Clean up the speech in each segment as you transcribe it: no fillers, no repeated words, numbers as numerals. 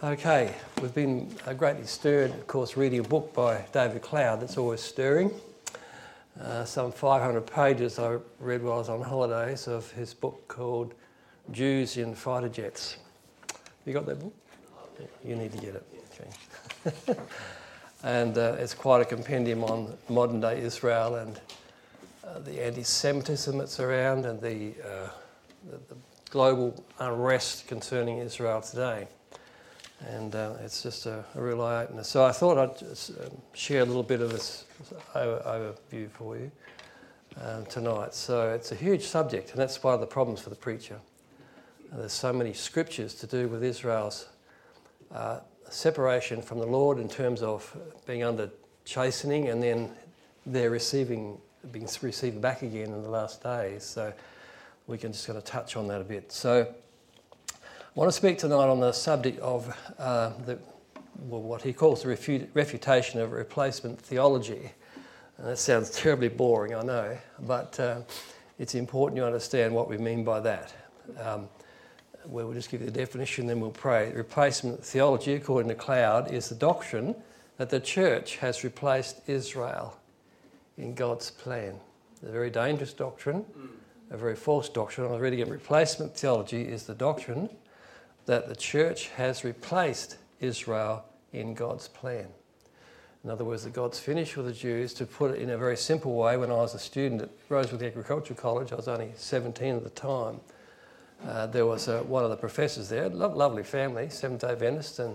Okay, we've been greatly stirred, of course, reading a book by David Cloud that's always stirring. Some 500 pages I read while I was on holidays of his book called Jews in Fighter Jets. You got that book? You need to get it. Okay. And it's quite a compendium on modern-day Israel and the anti-Semitism that's around and the global unrest concerning Israel today. And it's just a real eye-opener. So I thought I'd just, share a little bit of this overview for you tonight. So it's a huge subject, and that's one of the problems for the preacher. There's so many scriptures to do with Israel's separation from the Lord in terms of being under chastening, and then they're being received back again in the last days. So we can just kind of touch on that a bit. So I want to speak tonight on the subject of what he calls the refutation of replacement theology. And that sounds terribly boring, I know, but it's important you understand what we mean by that. We'll just give you the definition, then we'll pray. Replacement theology, according to Cloud, is the doctrine that the church has replaced Israel in God's plan. It's a very dangerous doctrine, a very false doctrine. I was reading it. Replacement theology is the doctrine that the church has replaced Israel in God's plan. In other words, that God's finished with the Jews. To put it in a very simple way, when I was a student at Rosewood Agricultural College, I was only 17 at the time, there was one of the professors there, lovely family, Seventh-day Adventist, and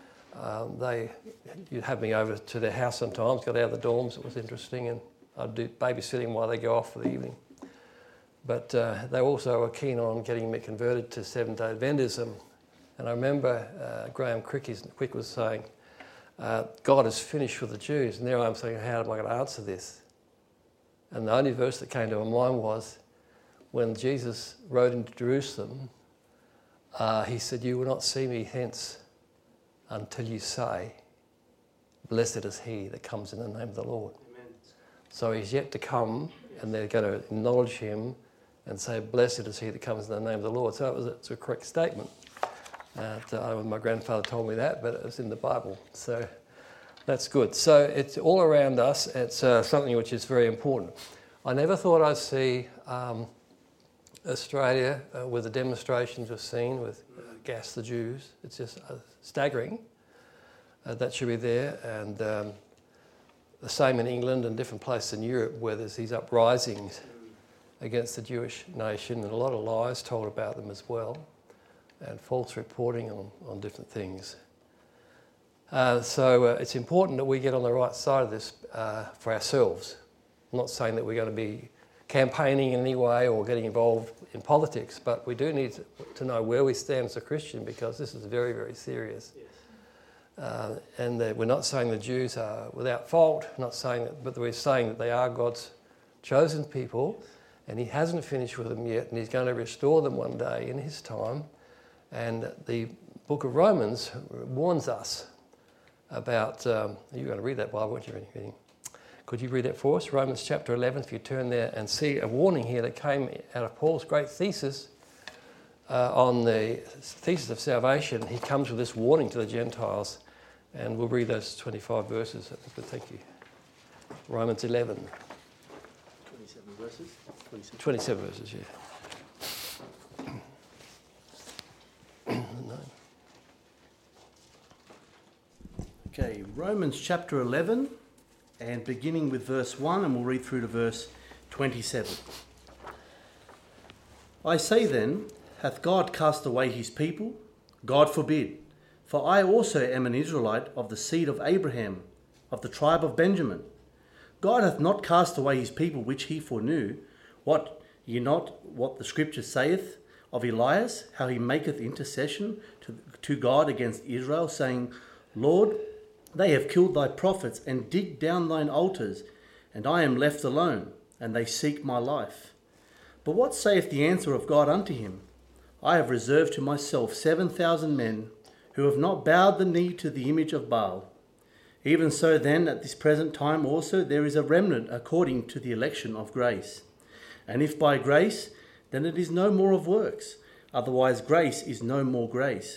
you'd have me over to their house sometimes, got out of the dorms, it was interesting, and I'd do babysitting while they go off for the evening. But they also were keen on getting me converted to Seventh-day Adventism. And I remember Graham Quick was saying, God is finished with the Jews. And there I am saying, how am I going to answer this? And the only verse that came to my mind was, when Jesus rode into Jerusalem, he said, you will not see me hence until you say, blessed is he that comes in the name of the Lord. Amen. So he's yet to come, and they're going to acknowledge him and say, blessed is he that comes in the name of the Lord. So it's a correct statement. My grandfather told me that, but it was in the Bible. So that's good. So it's all around us. It's something which is very important. I never thought I'd see Australia with the demonstrations we've seen with Gas the Jews. It's just staggering. That should be there. And the same in England and different places in Europe where there's these uprisings against the Jewish nation, and a lot of lies told about them as well, and false reporting on different things. So it's important that we get on the right side of this for ourselves. I'm not saying that we're going to be campaigning in any way or getting involved in politics, but we do need to know where we stand as a Christian, because this is very, very serious. Yes. And we're not saying the Jews are without fault, not saying that, but we're saying that they are God's chosen people, and he hasn't finished with them yet, and he's going to restore them one day in his time. And the book of Romans warns us about, you're going to read that Bible, aren't you? Could you read that for us? Romans chapter 11, if you turn there and see a warning here that came out of Paul's great thesis on the thesis of salvation. He comes with this warning to the Gentiles, and we'll read those 25 verses. Thank you. Romans 11. 27 verses? 27 verses, yeah. Okay, Romans chapter 11, and beginning with verse 1, and we'll read through to verse 27. I say then, hath God cast away his people? God forbid. For I also am an Israelite of the seed of Abraham, of the tribe of Benjamin. God hath not cast away his people which he foreknew. Wot ye not what the scripture saith of Elias, how he maketh intercession to God against Israel, saying, Lord, they have killed thy prophets and digged down thine altars, and I am left alone, and they seek my life. But what saith the answer of God unto him? I have reserved to myself 7,000 men who have not bowed the knee to the image of Baal. Even so then, at this present time also there is a remnant according to the election of grace. And if by grace, then it is no more of works. Otherwise grace is no more grace.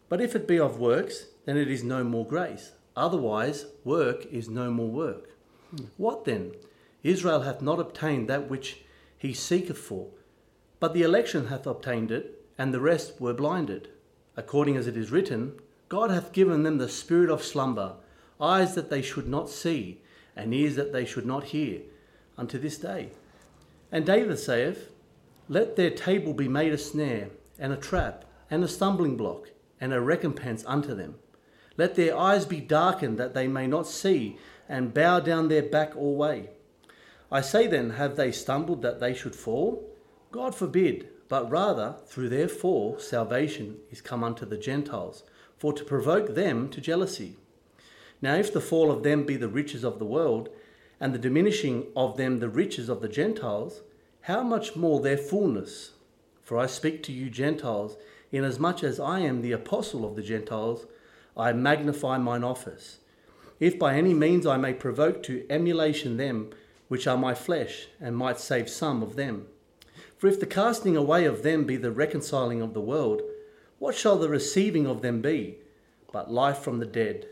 But if it be of works, then it is no more grace. Otherwise, work is no more work. What then? Israel hath not obtained that which he seeketh for, but the election hath obtained it, and the rest were blinded. According as it is written, God hath given them the spirit of slumber, eyes that they should not see, and ears that they should not hear, unto this day. And David saith, Let their table be made a snare, and a trap, and a stumbling block, and a recompense unto them. Let their eyes be darkened, that they may not see, and bow down their back all way. I say then, have they stumbled that they should fall? God forbid, but rather through their fall salvation is come unto the Gentiles, for to provoke them to jealousy. Now if the fall of them be the riches of the world, and the diminishing of them the riches of the Gentiles, how much more their fullness? For I speak to you Gentiles, inasmuch as I am the apostle of the Gentiles, I magnify mine office. If by any means I may provoke to emulation them which are my flesh, and might save some of them. For if the casting away of them be the reconciling of the world, what shall the receiving of them be? But life from the dead.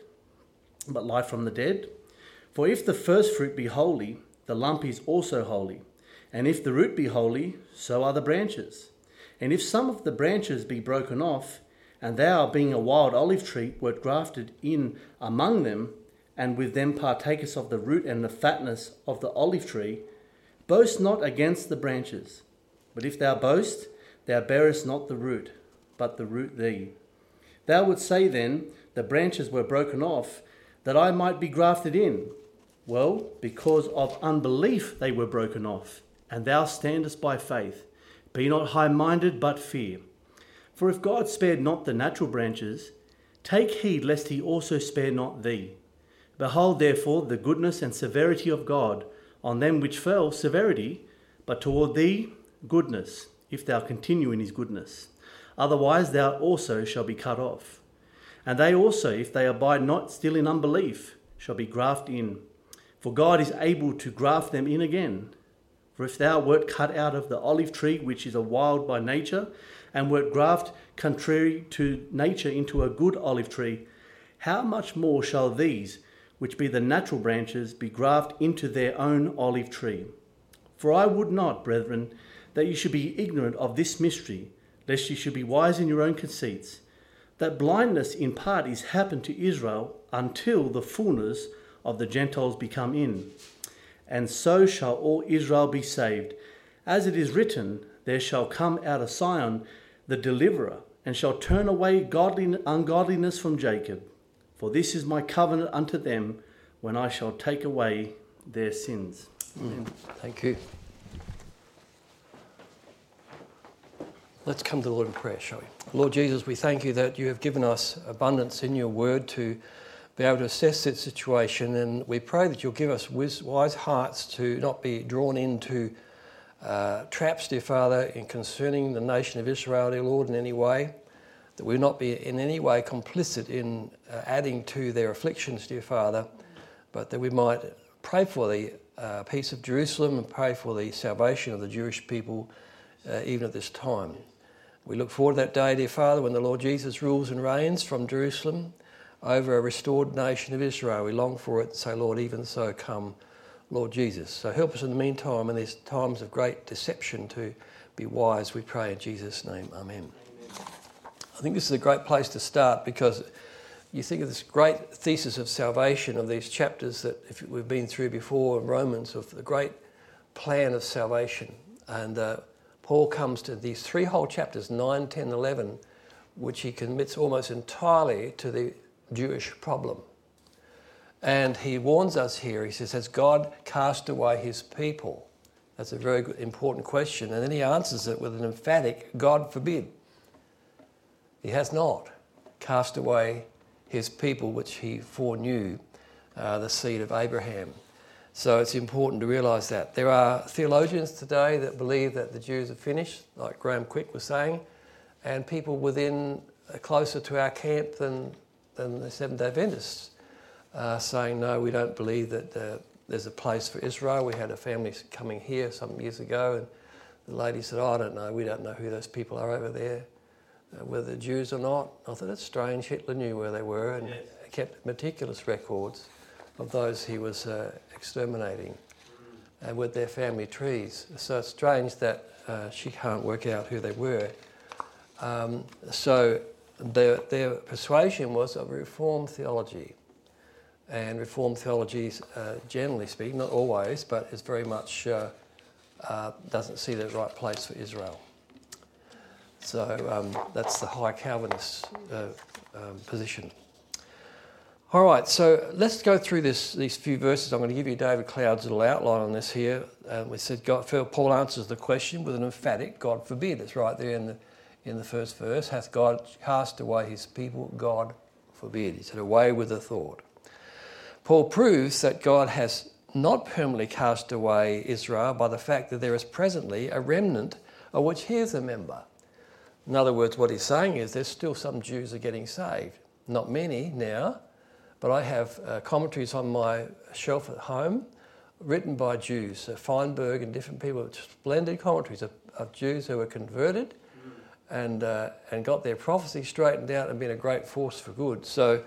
For if the first fruit be holy, the lump is also holy. And if the root be holy, so are the branches. And if some of the branches be broken off, and thou, being a wild olive tree, wert grafted in among them, and with them partakest of the root and the fatness of the olive tree, boast not against the branches. But if thou boast, thou bearest not the root, but the root thee. Thou wouldst say then, the branches were broken off, that I might be grafted in. Well, because of unbelief they were broken off, and thou standest by faith. Be not high-minded, but fear. For if God spared not the natural branches, take heed lest he also spare not thee. Behold therefore the goodness and severity of God, on them which fell severity, but toward thee goodness, if thou continue in his goodness. Otherwise thou also shalt be cut off. And they also, if they abide not still in unbelief, shall be grafted in. For God is able to graft them in again. For if thou wert cut out of the olive tree, which is a wild by nature, and wert grafted contrary to nature into a good olive tree, how much more shall these, which be the natural branches, be grafted into their own olive tree? For I would not, brethren, that you should be ignorant of this mystery, lest you should be wise in your own conceits, that blindness in part is happened to Israel until the fullness of the Gentiles be come in. And so shall all Israel be saved. As it is written, there shall come out of Sion the deliverer, and shall turn away ungodliness from Jacob. For this is my covenant unto them, when I shall take away their sins. Amen. Thank you. Let's come to the Lord in prayer, shall we? Lord Jesus, we thank you that you have given us abundance in your word to be able to assess this situation, and we pray that you'll give us wise hearts to not be drawn into traps, dear Father, in concerning the nation of Israel, dear Lord, in any way, that we not be in any way complicit in adding to their afflictions, dear Father, but that we might pray for the peace of Jerusalem and pray for the salvation of the Jewish people even at this time. We look forward to that day, dear Father, when the Lord Jesus rules and reigns from Jerusalem over a restored nation of Israel. We long for it, say, Lord, even so come, Lord Jesus. So help us in the meantime in these times of great deception to be wise, we pray in Jesus' name. Amen. I think this is a great place to start, because you think of this great thesis of salvation of these chapters that we've been through before in Romans, of the great plan of salvation. And Paul comes to these three whole chapters, 9, 10, 11, which he commits almost entirely to the Jewish problem. And he warns us here, he says, has God cast away his people? That's a very good, important question. And then he answers it with an emphatic, God forbid. He has not cast away his people, which he foreknew, the seed of Abraham. So it's important to realise that. There are theologians today that believe that the Jews are finished, like Graham Quick was saying, and people within closer to our camp than the Seventh-day Adventists saying, no, we don't believe that there's a place for Israel. We had a family coming here some years ago, and the lady said, I don't know, we don't know who those people are over there. whether Jews or not. I thought that's strange. Hitler knew where they were and kept meticulous records of those he was exterminating, and with their family trees. So it's strange that she can't work out who they were. So their persuasion was of Reformed theology. And Reformed theology, generally speaking, not always, but is very much doesn't see the right place for Israel. So that's the high Calvinist position. All right, so let's go through these few verses. I'm going to give you David Cloud's little outline on this here. We said Paul answers the question with an emphatic "God forbid." It's right there in the first verse. Hath God cast away his people? God forbid. He said, away with the thought. Paul proves that God has not permanently cast away Israel by the fact that there is presently a remnant of which he is a member. In other words, what he's saying is there's still some Jews are getting saved. Not many now, but I have commentaries on my shelf at home written by Jews, Feinberg and different people, splendid commentaries of Jews who were converted and got their prophecy straightened out and been a great force for good. So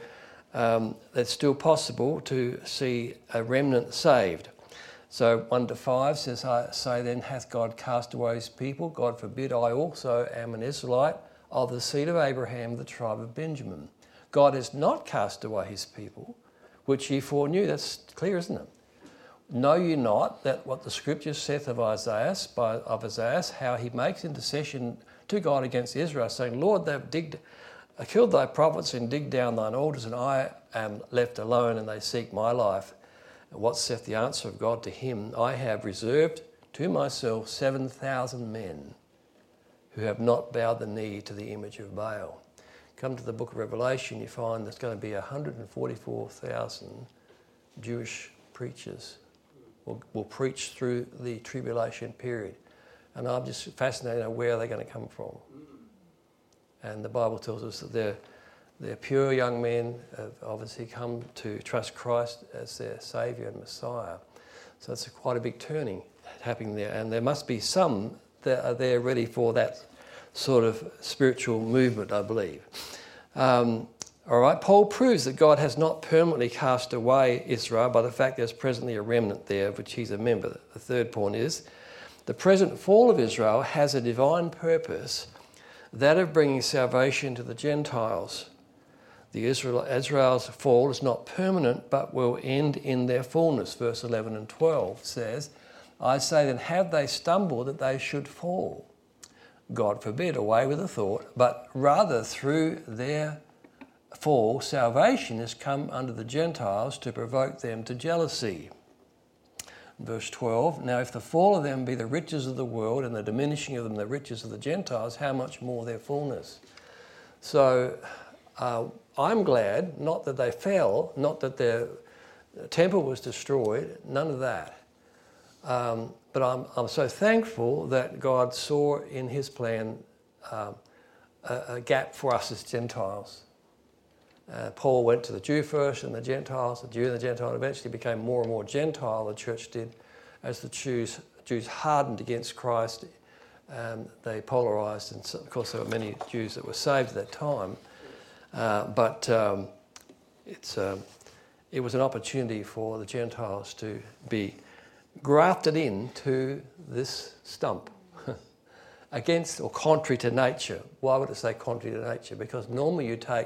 it's still possible to see a remnant saved. So 1-5 says, I say then, hath God cast away his people? God forbid. I also am an Israelite of the seed of Abraham, the tribe of Benjamin. God has not cast away his people, which ye foreknew. That's clear, isn't it? Know ye not that what the scripture saith of Isaiah, how he makes intercession to God against Israel, saying, Lord, they've killed thy prophets and digged down thine altars, and I am left alone, and they seek my life. And what saith the answer of God to him? I have reserved to myself 7,000 men who have not bowed the knee to the image of Baal. Come to the book of Revelation, you find there's going to be 144,000 Jewish preachers will preach through the tribulation period. And I'm just fascinated to know where they're going to come from. And the Bible tells us that they're pure young men have obviously come to trust Christ as their Saviour and Messiah. So it's quite a big turning happening there. And there must be some that are there ready for that sort of spiritual movement, I believe. All right, Paul proves that God has not permanently cast away Israel by the fact there's presently a remnant there of which he's a member. The third point is the present fall of Israel has a divine purpose, that of bringing salvation to the Gentiles. Israel's fall is not permanent, but will end in their fullness. Verse 11 and 12 says, I say then, have they stumbled that they should fall? God forbid, away with the thought, but rather through their fall, salvation has come unto the Gentiles to provoke them to jealousy. Verse 12, now if the fall of them be the riches of the world and the diminishing of them the riches of the Gentiles, how much more their fullness? So I'm glad, not that they fell, not that their temple was destroyed, none of that. But I'm so thankful that God saw in his plan a gap for us as Gentiles. Paul went to the Jew first and the Gentiles. The Jew and the Gentile eventually became more and more Gentile, the church did, as the Jews hardened against Christ. They polarised, and so, of course there were many Jews that were saved at that time. But it was an opportunity for the Gentiles to be grafted into this stump against or contrary to nature. Why would it say contrary to nature? Because normally you take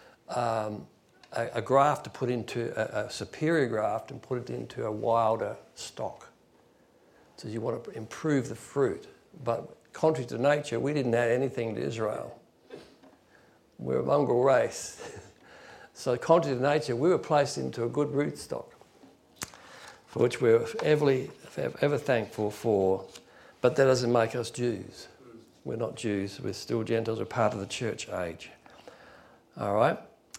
a graft to put into a superior graft and put it into a wilder stock. So you want to improve the fruit. But contrary to nature, we didn't add anything to Israel. We're a mongrel race. So contrary to nature, we were placed into a good rootstock, for which we're ever thankful for. But that doesn't make us Jews. We're not Jews. We're still Gentiles. We're part of the church age. All right?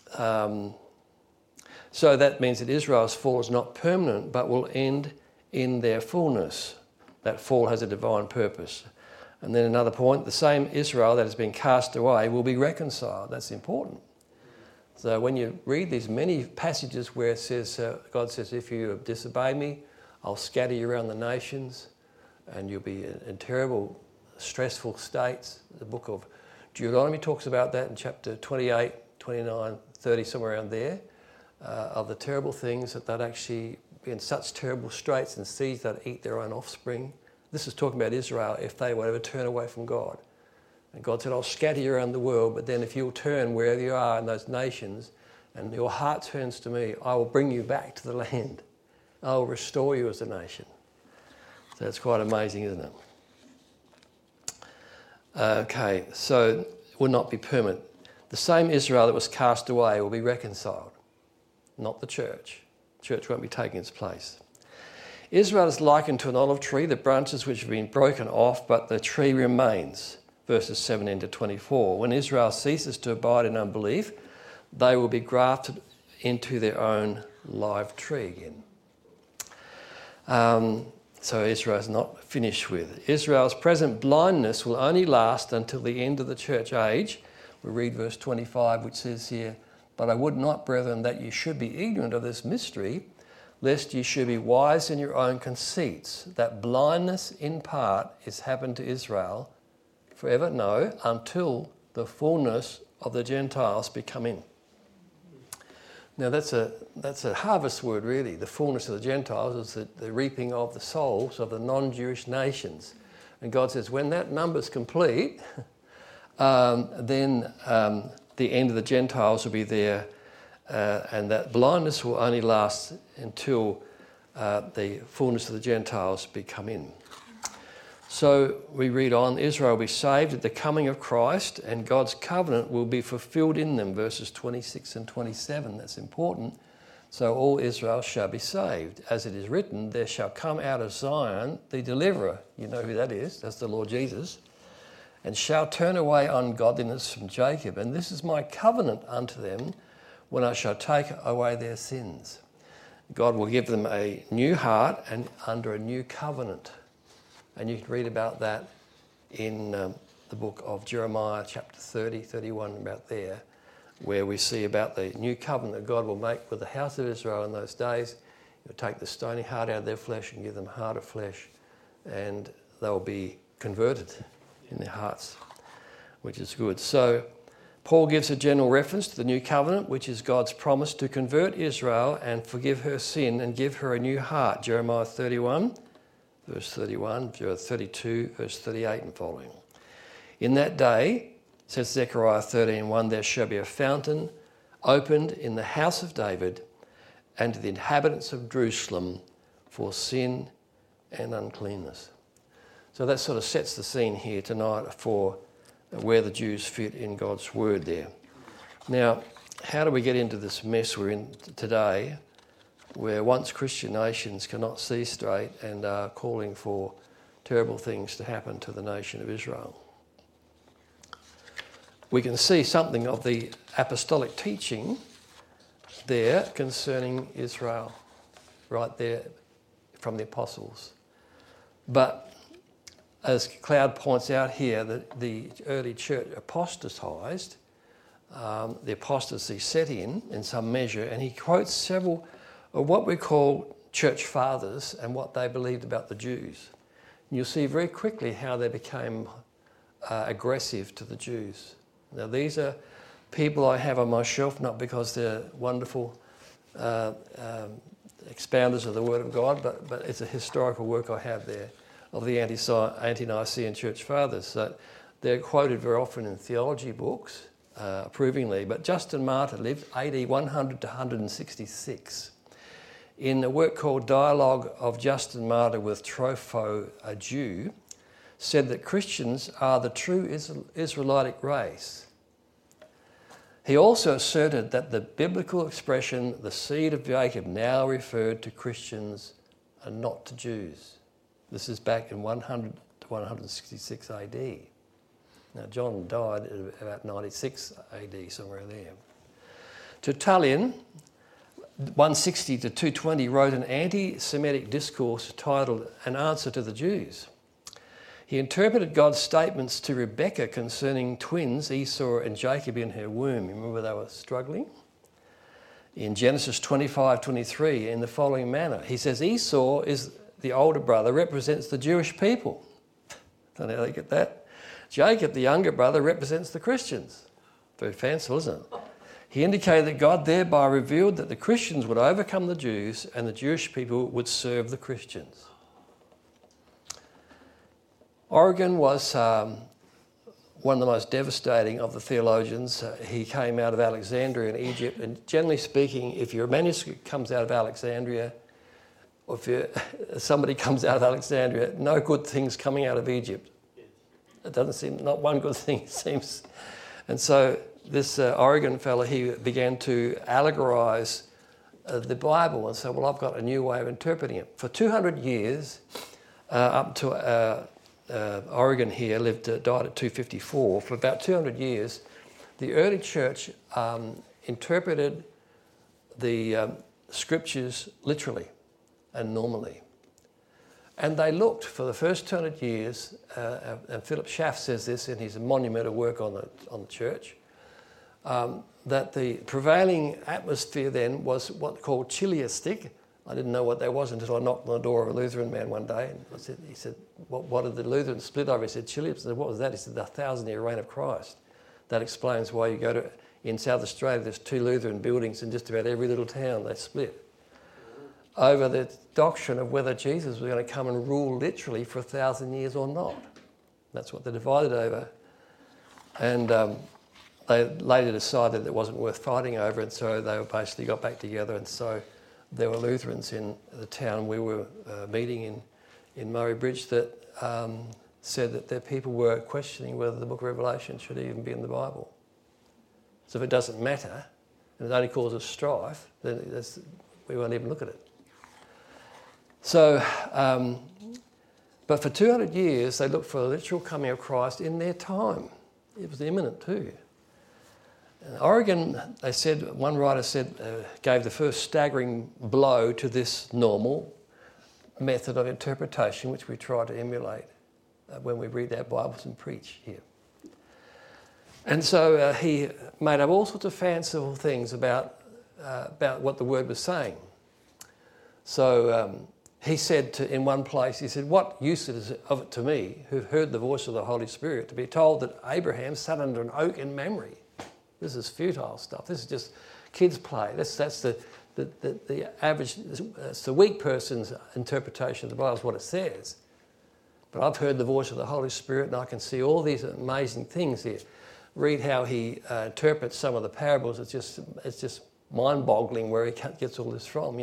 So that means that Israel's fall is not permanent, but will end in their fullness. That fall has a divine purpose. And then another point, the same Israel that has been cast away will be reconciled. That's important. So when you read these many passages where it says, God says, if you disobey me, I'll scatter you around the nations and you'll be in terrible, stressful states. The book of Deuteronomy talks about that in chapter 28, 29, 30, somewhere around there, of the terrible things that they'd actually be in such terrible straits and siege they'd eat their own offspring. This is talking about Israel if they would ever turn away from God. And God said, I'll scatter you around the world, but then if you'll turn wherever you are in those nations and your heart turns to me, I will bring you back to the land. I will restore you as a nation. So it's quite amazing, isn't it? Okay, so it will not be permanent. The same Israel that was cast away will be reconciled, not the church. The church won't be taking its place. Israel is likened to an olive tree, the branches which have been broken off, but the tree remains. Verses 17 to 24. When Israel ceases to abide in unbelief, they will be grafted into their own live tree again. So Israel is not finished with. Israel's present blindness will only last until the end of the church age. We read verse 25, which says here, But I would not, brethren, that you should be ignorant of this mystery, lest you should be wise in your own conceits, that blindness in part is happened to Israel forever? No, until the fullness of the Gentiles be come in. Now that's a harvest word really. The fullness of the Gentiles is the reaping of the souls of the non-Jewish nations. And God says when that number's complete, then the end of the Gentiles will be there, and that blindness will only last until the fullness of the Gentiles be come in. So we read on, Israel will be saved at the coming of Christ, and God's covenant will be fulfilled in them, verses 26 and 27. That's important. So all Israel shall be saved. As it is written, there shall come out of Zion the deliverer. You know who that is. That's the Lord Jesus. And shall turn away ungodliness from Jacob. And this is my covenant unto them when I shall take away their sins. God will give them a new heart and under a new covenant. And you can read about that in the book of Jeremiah, chapter 30, 31, about there, where we see about the new covenant that God will make with the house of Israel in those days. He'll take the stony heart out of their flesh and give them a heart of flesh, and they'll be converted in their hearts, which is good. So Paul gives a general reference to the new covenant, which is God's promise to convert Israel and forgive her sin and give her a new heart. Jeremiah 31, verse 31, Jeremiah 32, verse 38 and following. In that day, says Zechariah 13:1, there shall be a fountain opened in the house of David and to the inhabitants of Jerusalem for sin and uncleanness. So that sort of sets the scene here tonight for where the Jews fit in God's word there. Now, how do we get into this mess we're in today, where once Christian nations cannot see straight and are calling for terrible things to happen to the nation of Israel? We can see something of the apostolic teaching there concerning Israel, right there from the apostles. But as Cloud points out here, that the early church apostatized, the apostasy set in some measure, and he quotes several of what we call church fathers and what they believed about the Jews. And you'll see very quickly how they became aggressive to the Jews. Now these are people I have on my shelf, not because they're wonderful expounders of the Word of God, but it's a historical work I have there of the Ante-Nicene Church Fathers. So they're quoted very often in theology books, approvingly, but Justin Martyr lived AD 100 to 166. In a work called Dialogue of Justin Martyr with Tropho, a Jew, said that Christians are the true Israelitic race. He also asserted that the biblical expression, the seed of Jacob, now referred to Christians and not to Jews. This is back in 100 to 166 AD. Now, John died at about 96 AD, somewhere there. Tertullian, 160 to 220, wrote an anti-Semitic discourse titled An Answer to the Jews. He interpreted God's statements to Rebekah concerning twins, Esau and Jacob, in her womb. You remember they were struggling? In Genesis 25:23, in the following manner. He says Esau is the older brother, represents the Jewish people. Don't know how they get that. Jacob, the younger brother, represents the Christians. Very fanciful, isn't it? He indicated that God thereby revealed that the Christians would overcome the Jews and the Jewish people would serve the Christians. Origen was one of the most devastating of the theologians. He came out of Alexandria in Egypt, and generally speaking, if your manuscript comes out of Alexandria, or if somebody comes out of Alexandria, no good things coming out of Egypt. It doesn't seem, not one good thing, it seems. And so this Origen fellow, he began to allegorise the Bible and say, well, I've got a new way of interpreting it. For 200 years, up to Origen here died at 254. For about 200 years, the early church interpreted the scriptures literally and normally. And they looked for the first 200 years, and Philip Schaff says this in his monumental work on the church, that the prevailing atmosphere then was what called chiliastic. I didn't know what that was until I knocked on the door of a Lutheran man one day. And he said, what did the Lutherans split over? He said, chiliastic. I said, what was that? He said, the 1,000-year reign of Christ. That explains why you go to, in South Australia, there's 2 Lutheran buildings in just about every little town. They split over the doctrine of whether Jesus was going to come and rule literally for 1,000 years or not. That's what they divided over. And they later decided it wasn't worth fighting over, and so they basically got back together. And so there were Lutherans in the town we were meeting in Murray Bridge that said that their people were questioning whether the book of Revelation should even be in the Bible. So if it doesn't matter, and it only causes strife, then we won't even look at it. So, but for 200 years, they looked for the literal coming of Christ in their time. It was imminent too. And Origen, they said, one writer said, gave the first staggering blow to this normal method of interpretation, which we try to emulate when we read our Bibles and preach here. And so he made up all sorts of fanciful things about what the word was saying. So he said in one place, he said, what use is it of it to me, who've heard the voice of the Holy Spirit, to be told that Abraham sat under an oak in Mamre? This is futile stuff. This is just kids' play. That's the average, it's the weak person's interpretation of the Bible is what it says. But I've heard the voice of the Holy Spirit, and I can see all these amazing things here. Read how he interprets some of the parables. It's just mind-boggling where he gets all this from.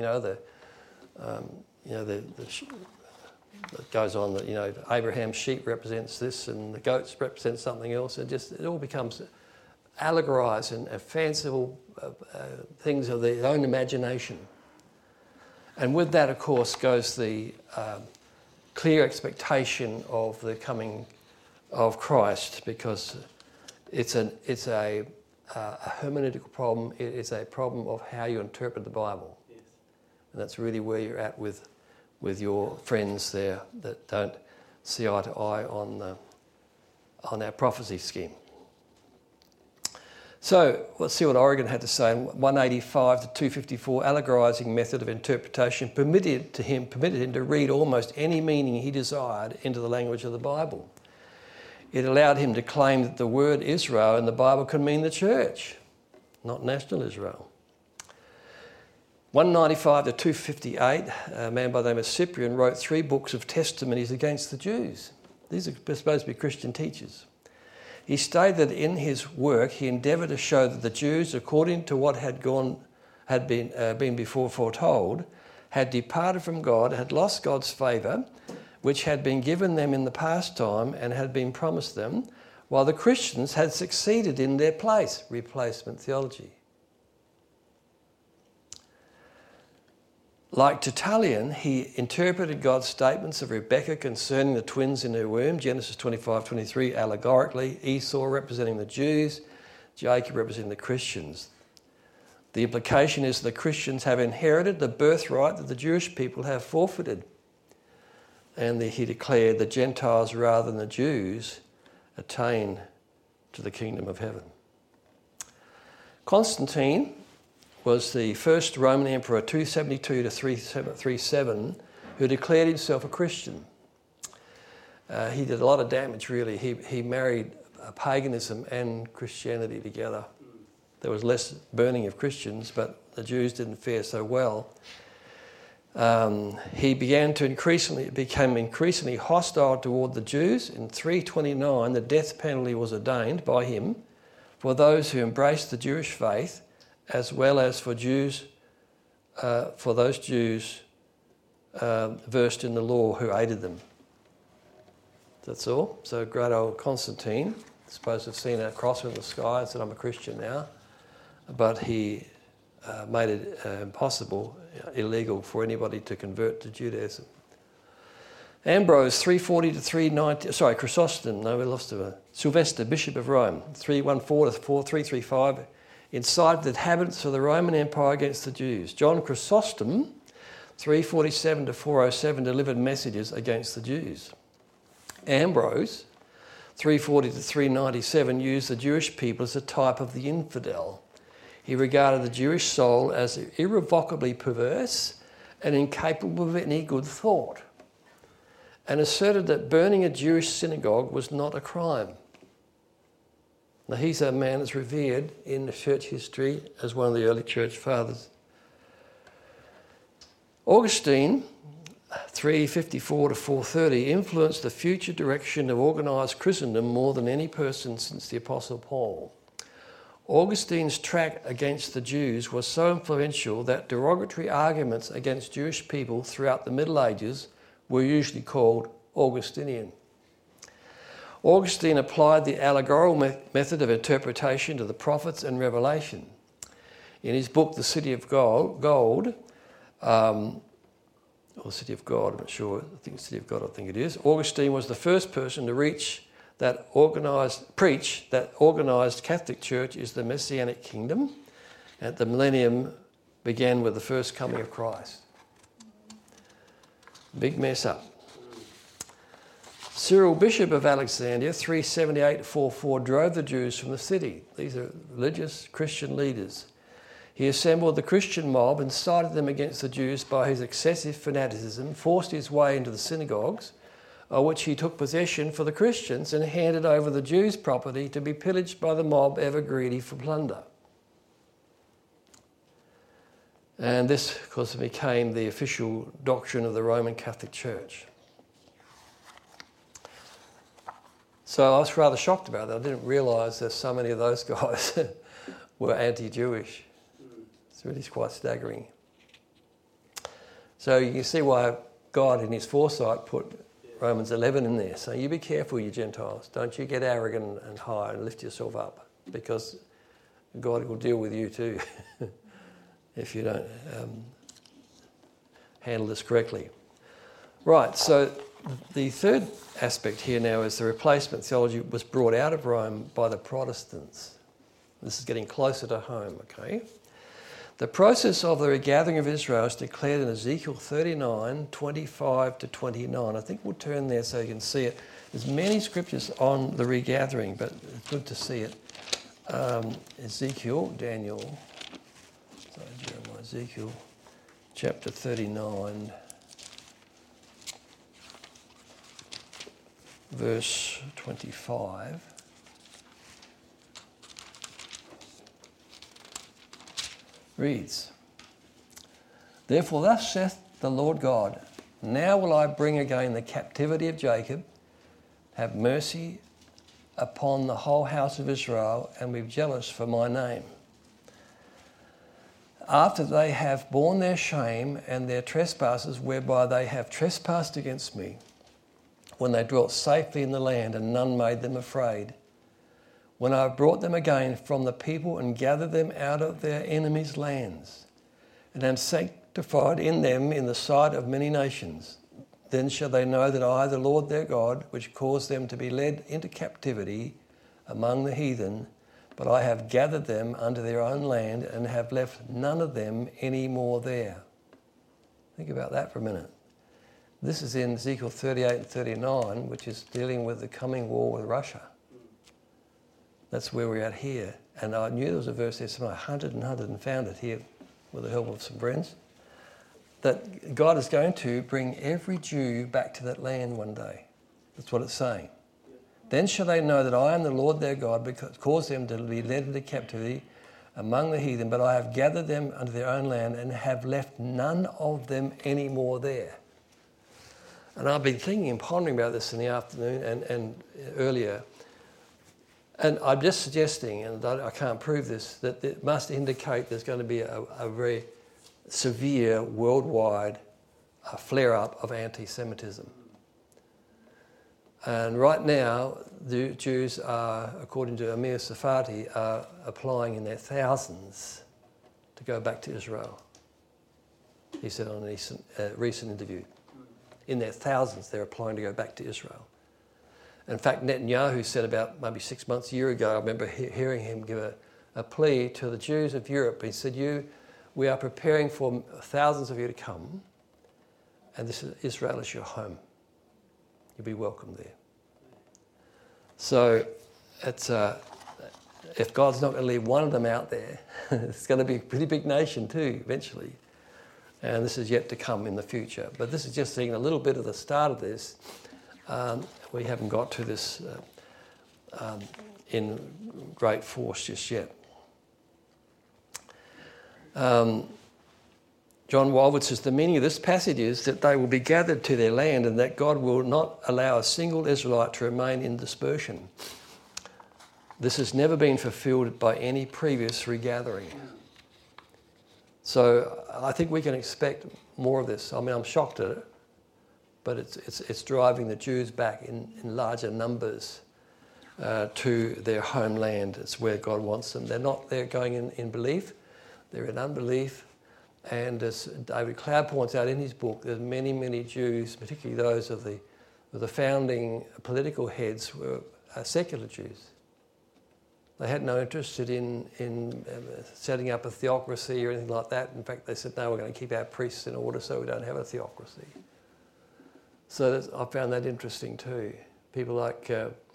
It goes on that Abraham's sheep represents this, and the goats represent something else. It all becomes allegorised and fanciful things of their own imagination. And with that, of course, goes the clear expectation of the coming of Christ, because it's a hermeneutical problem. It is a problem of how you interpret the Bible. Yes. And that's really where you're at with your friends there that don't see eye to eye on our prophecy scheme. So let's see what Origen had to say in 185 to 254. Allegorising method of interpretation permitted him to read almost any meaning he desired into the language of the Bible. It allowed him to claim that the word Israel in the Bible could mean the church, not national Israel. 195 to 258, a man by the name of Cyprian wrote 3 books of testimonies against the Jews. These are supposed to be Christian teachers. He stated that in his work he endeavoured to show that the Jews, according to what had been before foretold, had departed from God, had lost God's favour, which had been given them in the past time and had been promised them, while the Christians had succeeded in their place. Replacement theology. Like Tertullian, he interpreted God's statements of Rebekah concerning the twins in her womb, Genesis 25:23, allegorically, Esau representing the Jews, Jacob representing the Christians. The implication is the Christians have inherited the birthright that the Jewish people have forfeited. And he declared the Gentiles rather than the Jews attain to the kingdom of heaven. Constantine was the first Roman emperor, 272 to 337, who declared himself a Christian. he did a lot of damage, really. He married paganism and Christianity together. There was less burning of Christians, but the Jews didn't fare so well. He became increasingly hostile toward the Jews. In 329, the death penalty was ordained by him for those who embraced the Jewish faith, as well as for those Jews versed in the law who aided them. That's all. So great old Constantine, I suppose have seen a cross in the sky and said, I'm a Christian now. But he made it impossible, illegal for anybody to convert to Judaism. Ambrose, 340 to 390, Chrysostom, no, we lost him. Sylvester, Bishop of Rome, 314 to 335, incited the inhabitants of the Roman Empire against the Jews. John Chrysostom, 347 to 407, delivered messages against the Jews. Ambrose, 340 to 397, used the Jewish people as a type of the infidel. He regarded the Jewish soul as irrevocably perverse and incapable of any good thought, and asserted that burning a Jewish synagogue was not a crime. Now, he's a man that's revered in the church history as one of the early church fathers. Augustine, 354 to 430, influenced the future direction of organised Christendom more than any person since the Apostle Paul. Augustine's tract against the Jews was so influential that derogatory arguments against Jewish people throughout the Middle Ages were usually called Augustinian. Augustine applied the allegorical method of interpretation to the prophets and Revelation. In his book, The City of Gold, or City of God, I'm not sure, I think City of God, I think it is, Augustine was the first person to preach that organised Catholic Church is the Messianic kingdom, and the millennium began with the first coming of Christ. Big mess up. Cyril, Bishop of Alexandria, 378-44, drove the Jews from the city. These are religious Christian leaders. He assembled the Christian mob, incited them against the Jews by his excessive fanaticism, forced his way into the synagogues, of which he took possession for the Christians, and handed over the Jews' property to be pillaged by the mob ever greedy for plunder. And this, of course, became the official doctrine of the Roman Catholic Church. So I was rather shocked about that. I didn't realise that so many of those guys were anti-Jewish. It's really quite staggering. So you can see why God, in his foresight, put Romans 11 in there. So you be careful, you Gentiles. Don't you get arrogant and high and lift yourself up, because God will deal with you too if you don't handle this correctly. Right, so the third aspect here now is the replacement theology was brought out of Rome by the Protestants. This is getting closer to home, okay? The process of the regathering of Israel is declared in Ezekiel 39, 25 to 29. I think we'll turn there so you can see it. There's many scriptures on the regathering, but it's good to see it. Jeremiah, Ezekiel, chapter 39, verse 25. Reads, "Therefore thus saith the Lord God, now will I bring again the captivity of Jacob, have mercy upon the whole house of Israel, and be jealous for my name. After they have borne their shame and their trespasses whereby they have trespassed against me, when they dwelt safely in the land and none made them afraid, when I have brought them again from the people and gathered them out of their enemies' lands, and am sanctified in them in the sight of many nations, then shall they know that I, the Lord their God, which caused them to be led into captivity among the heathen, but I have gathered them unto their own land and have left none of them any more there." Think about that for a minute. This is in Ezekiel 38 and 39, which is dealing with the coming war with Russia. That's where we're at here. And I knew there was a verse there, so I hunted and found it here with the help of some friends, that God is going to bring every Jew back to that land one day. That's what it's saying. Then shall they know that I am the Lord their God, because cause them to be led into captivity among the heathen, but I have gathered them unto their own land and have left none of them any more there. And I've been thinking and pondering about this in the afternoon and earlier. And I'm just suggesting, and I can't prove this, that it must indicate there's going to be a very severe worldwide flare-up of anti-Semitism. And right now, the Jews are, according to Amir Tsarfati, are applying in their thousands to go back to Israel. He said on a recent interview. In their thousands, they're applying to go back to Israel. In fact, Netanyahu said about maybe 6 months, a year ago, I remember hearing him give a plea to the Jews of Europe. He said, we are preparing for thousands of you to come, and Israel is your home. You'll be welcome there. So it's if God's not going to leave one of them out there, it's going to be a pretty big nation too, eventually. And this is yet to come in the future. But this is just seeing a little bit of the start of this. We haven't got to this in great force just yet. John Walwood says, the meaning of this passage is that they will be gathered to their land and that God will not allow a single Israelite to remain in dispersion. This has never been fulfilled by any previous regathering. So I think we can expect more of this. I mean, I'm shocked at it, but it's driving the Jews back in larger numbers to their homeland. It's where God wants them. They're not there going in belief. They're in unbelief. And as David Cloud points out in his book, there's many, many Jews, particularly those of the founding political heads, were secular Jews. They had no interest in setting up a theocracy or anything like that. In fact, they said, no, we're going to keep our priests in order so we don't have a theocracy. So I found that interesting too. People like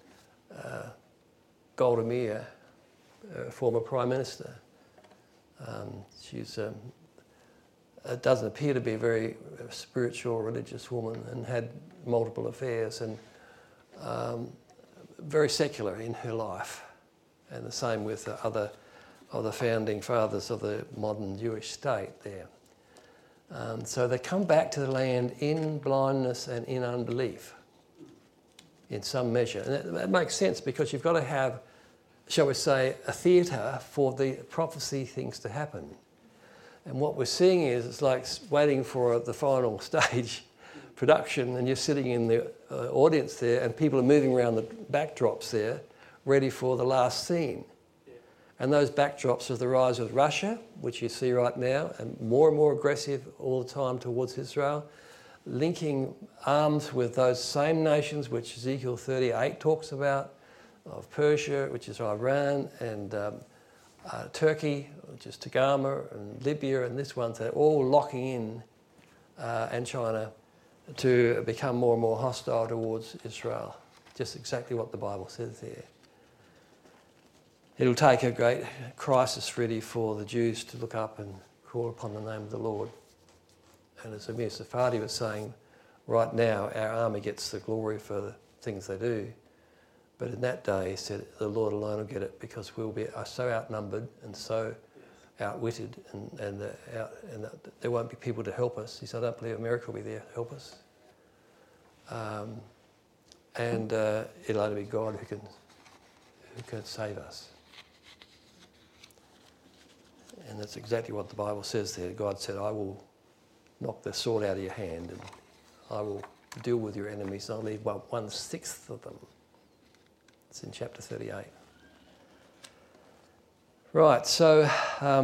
Golda Meir, former Prime Minister. She's doesn't appear to be a very spiritual, religious woman and had multiple affairs and very secular in her life. And the same with other of the founding fathers of the modern Jewish state there. So they come back to the land in blindness and in unbelief, in some measure. And that makes sense because you've got to have, shall we say, a theatre for the prophecy things to happen. And what we're seeing is it's like waiting for the final stage production, and you're sitting in the audience there and people are moving around the backdrops there, ready for the last scene. And those backdrops are the rise of Russia, which you see right now, and more aggressive all the time towards Israel, linking arms with those same nations which Ezekiel 38 talks about, of Persia, which is Iran, and Turkey, which is Tagama, and Libya, and this one, they're all locking in, and China, to become more and more hostile towards Israel. Just exactly what the Bible says there. It'll take a great crisis really for the Jews to look up and call upon the name of the Lord. And as Amir Tsarfati was saying, right now our army gets the glory for the things they do. But in that day, he said, the Lord alone will get it because we'll be so outnumbered and so outwitted and there won't be people to help us. He said, I don't believe America will be there to help us. It'll only be God who can save us. And that's exactly what the Bible says there. God said, I will knock the sword out of your hand and I will deal with your enemies. I'll leave 1/6 of them. It's in chapter 38. Right, so I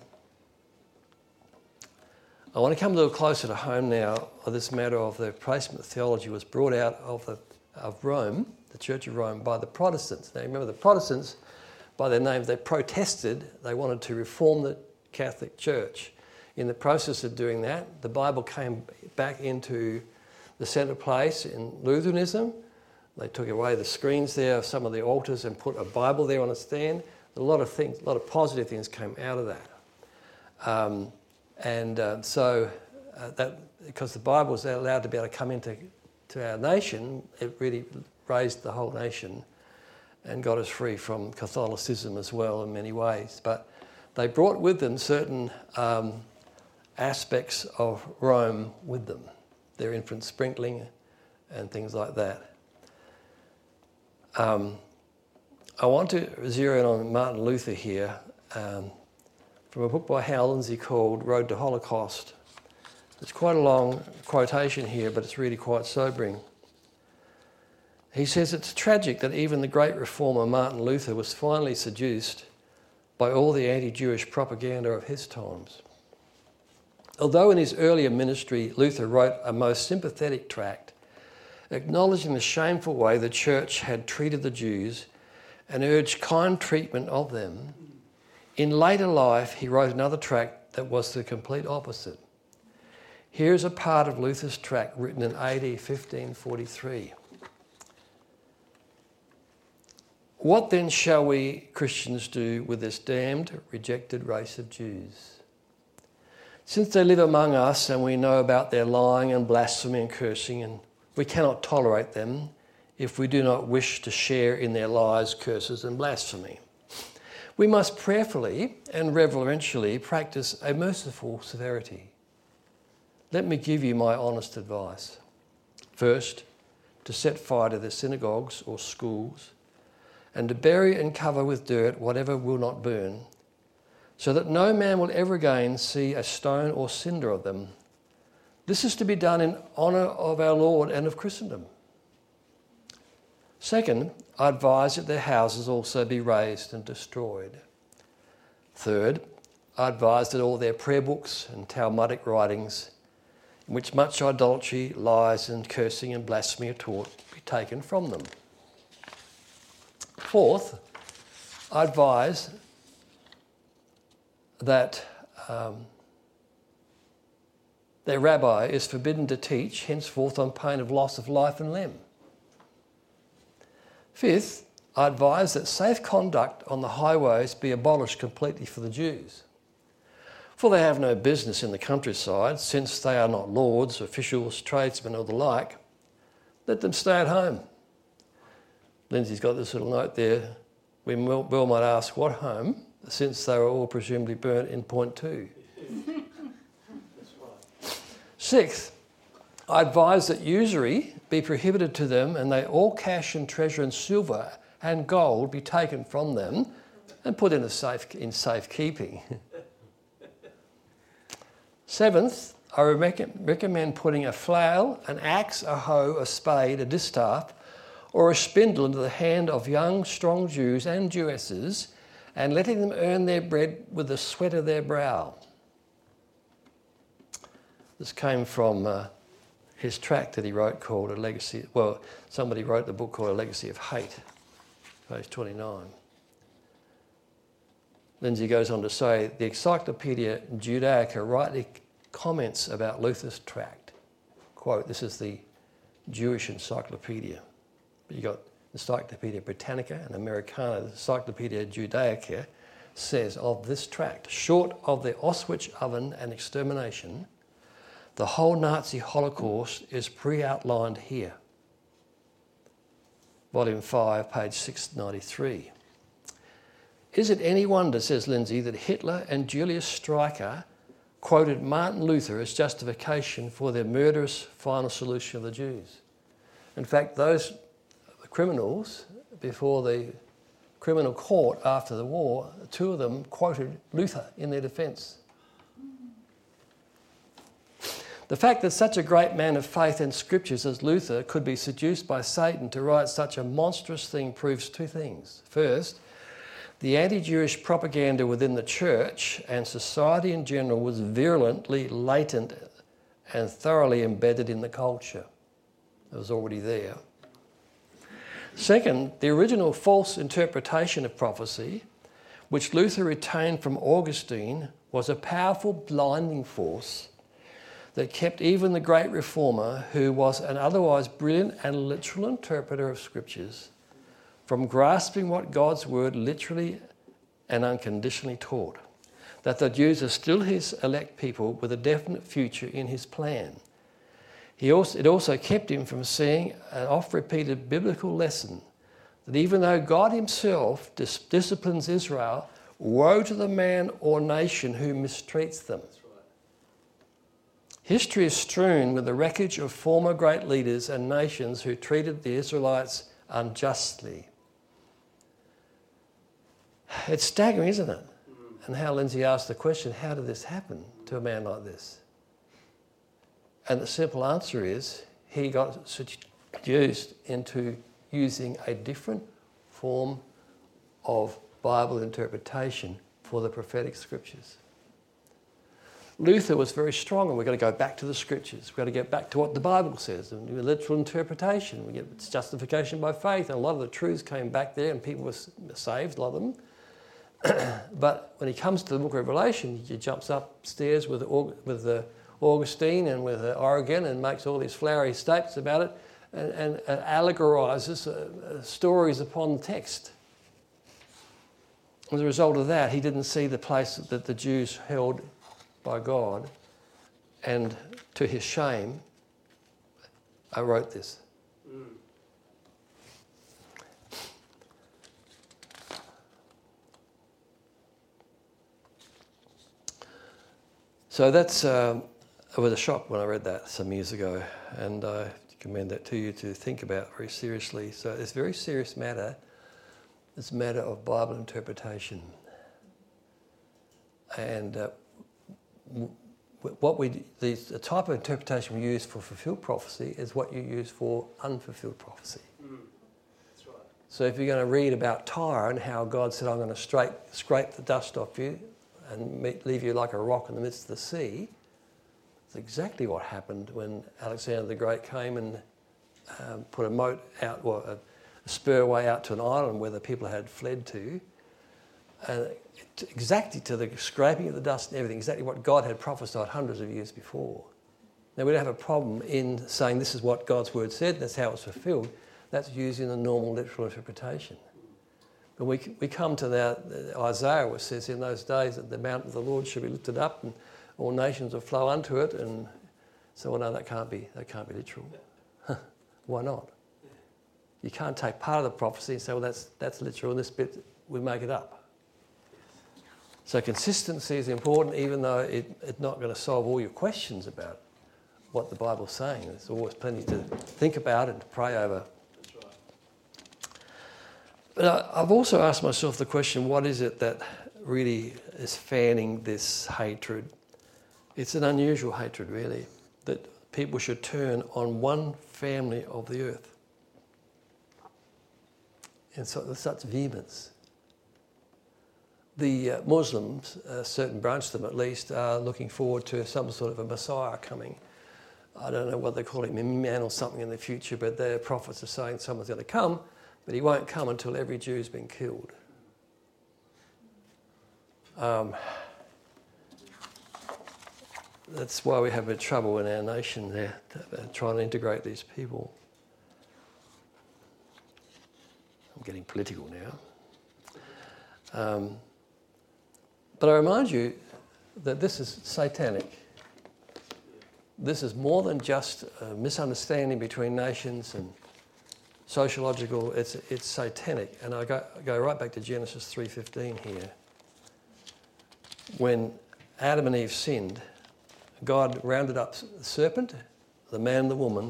want to come a little closer to home now. This matter of the replacement theology was brought out of Rome, the Church of Rome, by the Protestants. Now remember, the Protestants, by their names, they protested. They wanted to reform the Catholic Church. In the process of doing that, the Bible came back into the centre place in Lutheranism. They took away the screens there of some of the altars and put a Bible there on a stand. A lot of things, a lot of positive things came out of that. So that because the Bible was allowed to be able to come into to our nation, it really raised the whole nation and got us free from Catholicism as well in many ways. But they brought with them certain aspects of Rome with them, their infant sprinkling and things like that. I want to zero in on Martin Luther here from a book by Hal Lindsey called Road to Holocaust. It's quite a long quotation here, but it's really quite sobering. He says, "It's tragic that even the great reformer Martin Luther was finally seduced by all the anti-Jewish propaganda of his times. Although in his earlier ministry Luther wrote a most sympathetic tract, acknowledging the shameful way the church had treated the Jews and urged kind treatment of them, in later life he wrote another tract that was the complete opposite. Here is a part of Luther's tract written in AD 1543. What then shall we Christians do with this damned, rejected race of Jews? Since they live among us and we know about their lying and blasphemy and cursing, and we cannot tolerate them if we do not wish to share in their lies, curses and blasphemy. We must prayerfully and reverentially practice a merciful severity. Let me give you my honest advice. First, to set fire to their synagogues or schools, and to bury and cover with dirt whatever will not burn, so that no man will ever again see a stone or cinder of them. This is to be done in honour of our Lord and of Christendom. Second, I advise that their houses also be razed and destroyed. Third, I advise that all their prayer books and Talmudic writings, in which much idolatry, lies and cursing and blasphemy are taught, be taken from them. Fourth, I advise that their rabbi is forbidden to teach, henceforth on pain of loss of life and limb. Fifth, I advise that safe conduct on the highways be abolished completely for the Jews. For they have no business in the countryside, since they are not lords, officials, tradesmen or the like. Let them stay at home. Lindsay's got this little note there. We well might ask, what home, since they were all presumably burnt in point 2. Sixth, I advise that usury be prohibited to them, and they all cash and treasure and silver and gold be taken from them and put in safekeeping. Seventh, I recommend putting a flail, an axe, a hoe, a spade, a distaff, or a spindle into the hand of young, strong Jews and Jewesses, and letting them earn their bread with the sweat of their brow. This came from his tract that he wrote called A Legacy... Well, somebody wrote the book called A Legacy of Hate, page 29. Lindsay goes on to say, the Encyclopedia Judaica rightly comments about Luther's tract. Quote, this is the Jewish encyclopedia. You've got Encyclopedia Britannica and Americana. The Encyclopedia Judaica says of this tract, short of the Auschwitz oven and extermination, the whole Nazi Holocaust is pre-outlined here. Volume 5, page 693. Is it any wonder, says Lindsay, that Hitler and Julius Streicher quoted Martin Luther as justification for their murderous final solution of the Jews? In fact, those criminals, before the criminal court after the war, 2 of them quoted Luther in their defence. The fact that such a great man of faith and scriptures as Luther could be seduced by Satan to write such a monstrous thing proves 2 things. First, the anti-Jewish propaganda within the church and society in general was virulently latent and thoroughly embedded in the culture. It was already there. Second, the original false interpretation of prophecy, which Luther retained from Augustine, was a powerful blinding force that kept even the great reformer, who was an otherwise brilliant and literal interpreter of scriptures, from grasping what God's word literally and unconditionally taught, that the Jews are still his elect people with a definite future in his plan. It also kept him from seeing an oft-repeated biblical lesson that even though God himself disciplines Israel, woe to the man or nation who mistreats them. History is strewn with the wreckage of former great leaders and nations who treated the Israelites unjustly. It's staggering, isn't it? And how Lindsay asked the question, how did this happen to a man like this? And the simple answer is he got seduced into using a different form of Bible interpretation for the prophetic scriptures. Luther was very strong, and we've got to go back to the scriptures. We've got to get back to what the Bible says, and literal interpretation. We get justification by faith, and a lot of the truths came back there, and people were saved, a lot of them. But when he comes to the book of Revelation, he jumps upstairs with Augustine and with Origen and makes all these flowery statements about it and allegorises stories upon the text. As a result of that, he didn't see the place that the Jews held by God, and to his shame, I wrote this. So that's, it was a shock when I read that some years ago, and I commend that to you to think about very seriously. So it's a very serious matter. It's a matter of Bible interpretation. And the type of interpretation we use for fulfilled prophecy is what you use for unfulfilled prophecy. That's right. So if you're going to read about Tyre and how God said, I'm going to scrape the dust off you and leave you like a rock in the midst of the sea, it's exactly what happened when Alexander the Great came and put a moat out, or a spurway out to an island where the people had fled to. Exactly to the scraping of the dust and everything, exactly what God had prophesied hundreds of years before. Now, we don't have a problem in saying this is what God's word said, that's how it's fulfilled. That's using the normal literal interpretation. But we come to Isaiah, which says in those days that the mountain of the Lord shall be lifted up and all nations will flow unto it. And so, well, no, that can't be literal. Why not? You can't take part of the prophecy and say, well, that's literal, and this bit we make it up. So consistency is important, even though it's not going to solve all your questions about what the Bible's saying. There's always plenty to think about and to pray over. That's right. But I've also asked myself the question, what is it that really is fanning this hatred? It's an unusual hatred, really, that people should turn on one family of the earth. And so with such vehemence. The Muslims, a certain branch of them at least, are looking forward to some sort of a Messiah coming. I don't know what they call him, Imam or something in the future, but their prophets are saying someone's going to come, but he won't come until every Jew's been killed. That's why we have a bit of trouble in our nation there, trying to integrate these people. I'm getting political now. But I remind you that this is satanic. This is more than just a misunderstanding between nations and sociological. It's satanic. And I go right back to Genesis 3:15 here. When Adam and Eve sinned, God rounded up the serpent, the man and the woman,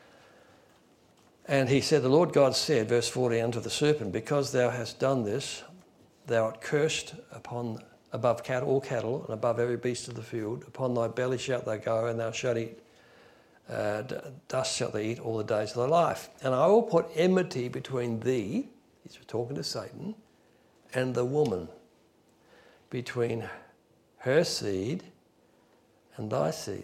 and he said, the Lord God said, verse 40, unto the serpent, because thou hast done this, thou art cursed above all cattle, and above every beast of the field. Upon thy belly shalt thou go, and thou shalt eat, dust shalt thou eat all the days of thy life. And I will put enmity between thee, he's talking to Satan, and the woman, between her seed and thy seed.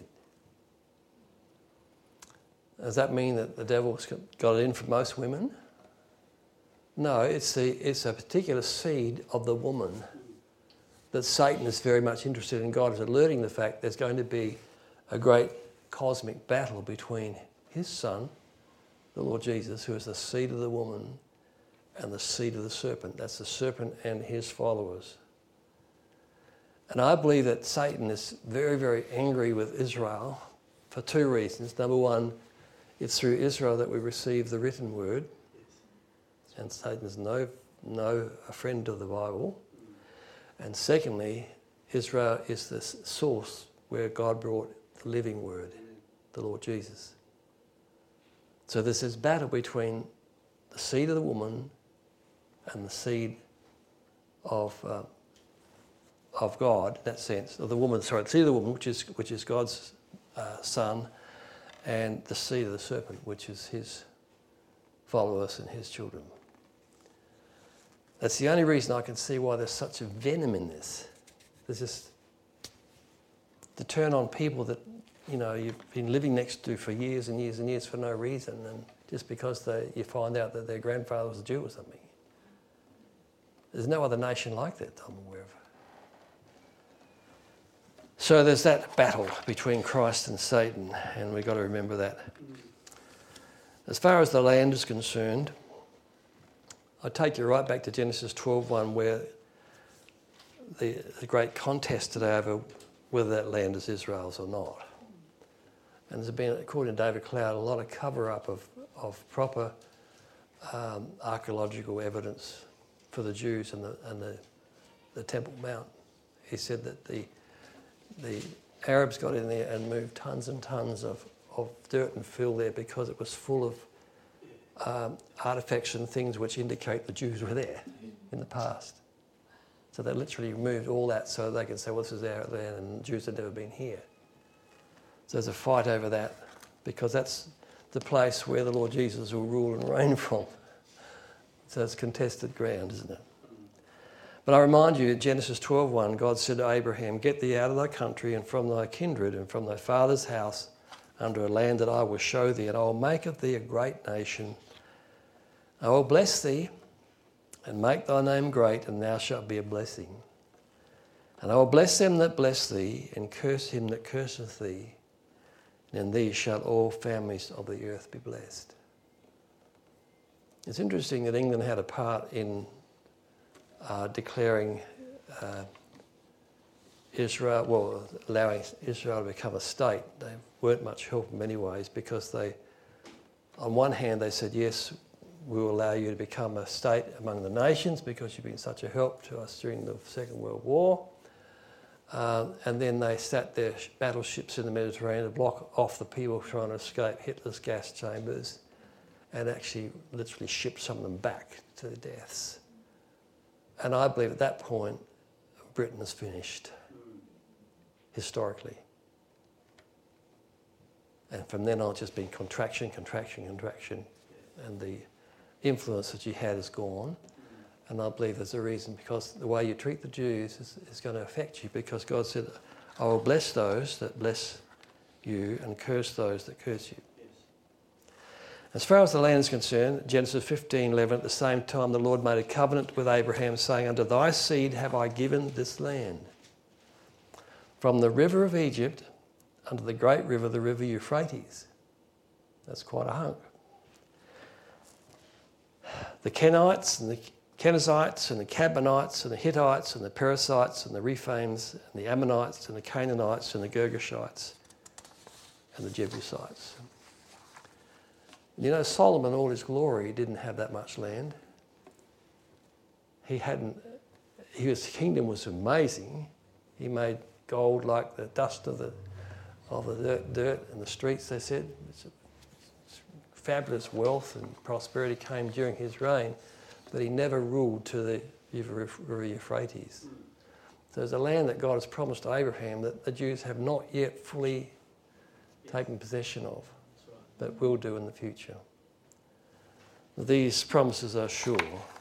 Does that mean that the devil's got it in for most women? No, it's a particular seed of the woman that Satan is very much interested in. God is alerting the fact there's going to be a great cosmic battle between his son, the Lord Jesus, who is the seed of the woman, and the seed of the serpent. That's the serpent and his followers. And I believe that Satan is very, very angry with Israel for two reasons. Number one, it's through Israel that we receive the written word, and Satan's no a friend of the Bible. And secondly, Israel is the source where God brought the living word, the Lord Jesus. So there's this battle between the seed of the woman and the seed of God, in that sense, of the woman. Sorry, the seed of the woman, which is God's son, and the seed of the serpent, which is his followers and his children. That's the only reason I can see why there's such a venom in this. There's just to turn on people that, you know, you've been living next to for years and years and years for no reason, and just because you find out that their grandfather was a Jew or something. There's no other nation like that I'm aware of. So there's that battle between Christ and Satan, and we've got to remember that. As far as the land is concerned, I take you right back to Genesis 12:1, where the great contest today over whether that land is Israel's or not. And there's been, according to David Cloud, a lot of cover-up of proper archaeological evidence for the Jews and the Temple Mount. He said that the Arabs got in there and moved tons and tons of dirt and fill there because it was full of artifacts and things which indicate the Jews were there in the past. So they literally removed all that so they could say, well, this is our land and the Jews had never been here. So there's a fight over that because that's the place where the Lord Jesus will rule and reign from. So it's contested ground, isn't it? But I remind you, Genesis 12:1, God said to Abraham, "Get thee out of thy country and from thy kindred and from thy father's house unto a land that I will show thee, and I will make of thee a great nation. I will bless thee and make thy name great, and thou shalt be a blessing. And I will bless them that bless thee, and curse him that curseth thee. And in thee shall all families of the earth be blessed." It's interesting that England had a part in declaring Israel, well, allowing Israel to become a state. They weren't much help in many ways because they, on one hand, they said, yes, we will allow you to become a state among the nations because you've been such a help to us during the Second World War. And then they sat their battleships in the Mediterranean to block off the people trying to escape Hitler's gas chambers and actually literally shipped some of them back to their deaths. And I believe at that point, Britain is finished, historically. And from then on, it's just been contraction, and the influence that you had is gone. And I believe there's a reason, because the way you treat the Jews is going to affect you, because God said, I will bless those that bless you and curse those that curse you. As far as the land is concerned, Genesis 15:11, at the same time the Lord made a covenant with Abraham, saying, "Unto thy seed have I given this land, from the river of Egypt unto the great river, the river Euphrates." That's quite a hunk. The Kenites and the Kenizzites and the Cadmonites and the Hittites and the Perizzites and the Rephaims and the Ammonites and the Canaanites and the Girgashites and the Jebusites. You know, Solomon, all his glory, didn't have that much land. His kingdom was amazing. He made gold like the dust of the dirt in the streets, they said. It's fabulous wealth and prosperity came during his reign, but he never ruled to the river Euphrates. So there's a land that God has promised to Abraham that the Jews have not yet fully taken possession of, but will do in the future. These promises are sure.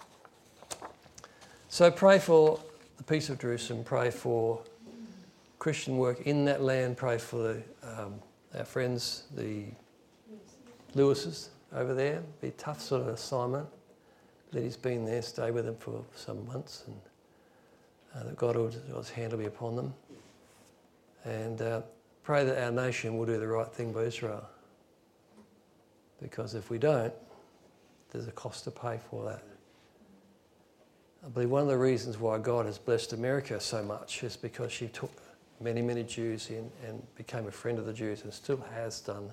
So pray for the peace of Jerusalem, pray for Christian work in that land, pray for our friends, the Lewises over there. Be a tough sort of assignment. Liddy's been there, stay with them for some months, and that God's hand will be upon them. And pray that our nation will do the right thing by Israel. Because if we don't, there's a cost to pay for that. I believe one of the reasons why God has blessed America so much is because she took many, many Jews in and became a friend of the Jews and still has done.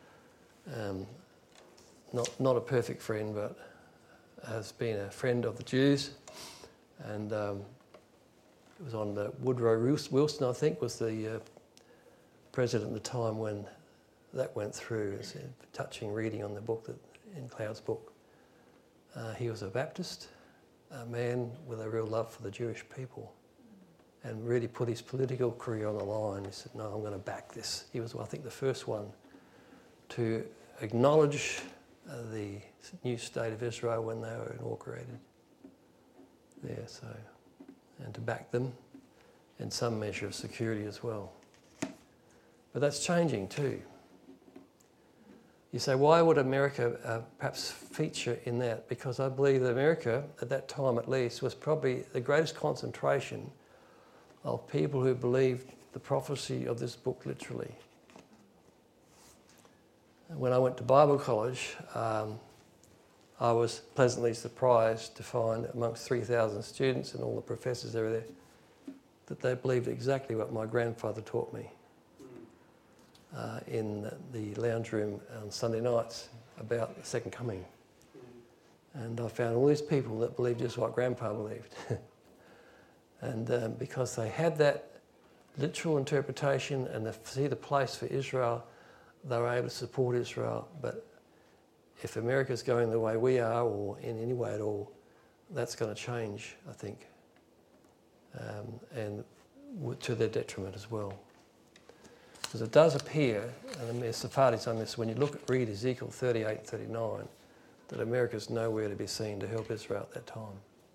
Not a perfect friend, but has been a friend of the Jews. And it was on Woodrow Wilson, I think, was the president at the time when that went through. It's a touching reading on the book, in Cloud's book. He was a Baptist, a man with a real love for the Jewish people, and really put his political career on the line. He said, no, I'm going to back this. He was, I think, the first one to acknowledge the new state of Israel when they were inaugurated there, and to back them, and some measure of security as well. But that's changing too. You say, why would America perhaps feature in that? Because I believe that America, at that time at least, was probably the greatest concentration of people who believed the prophecy of this book literally. When I went to Bible college, I was pleasantly surprised to find amongst 3,000 students and all the professors that were there that they believed exactly what my grandfather taught me in the lounge room on Sunday nights about the second coming. And I found all these people that believed just what Grandpa believed. And because they had that literal interpretation and see the place for Israel, they were able to support Israel. But if America's going the way we are, or in any way at all, that's going to change, I think, and to their detriment as well. Because it does appear, and there's Sephardi's on this, when you read Ezekiel 38 and 39, that America's nowhere to be seen to help Israel at that time.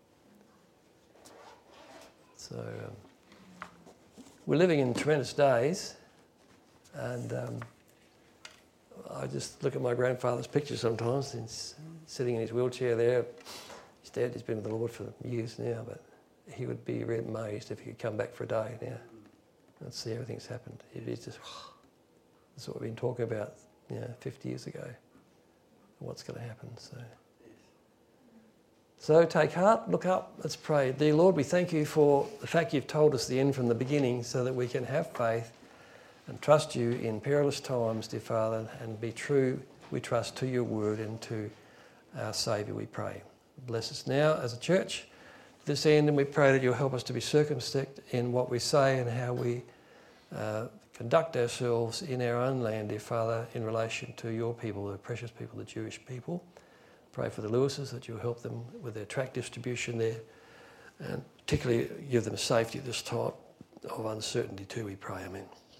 So we're living in tremendous days, and I just look at my grandfather's picture sometimes. He's sitting in his wheelchair there. His dad has been with the Lord for years now, but he would be really amazed if he could come back for a day now and see everything's happened. It's just, that's what we've been talking about, 50 years ago. What's going to happen? So take heart, look up, let's pray. Dear Lord, we thank you for the fact you've told us the end from the beginning so that we can have faith and trust you in perilous times, dear Father, and be true, we trust, to your word and to our Saviour, we pray. Bless us now as a church to this end, and we pray that you'll help us to be circumspect in what we say and how we conduct ourselves in our own land, dear Father, in relation to your people, the precious people, the Jewish people. Pray for the Lewises that you'll help them with their tract distribution there, and particularly give them safety at this time of uncertainty too, we pray. Amen.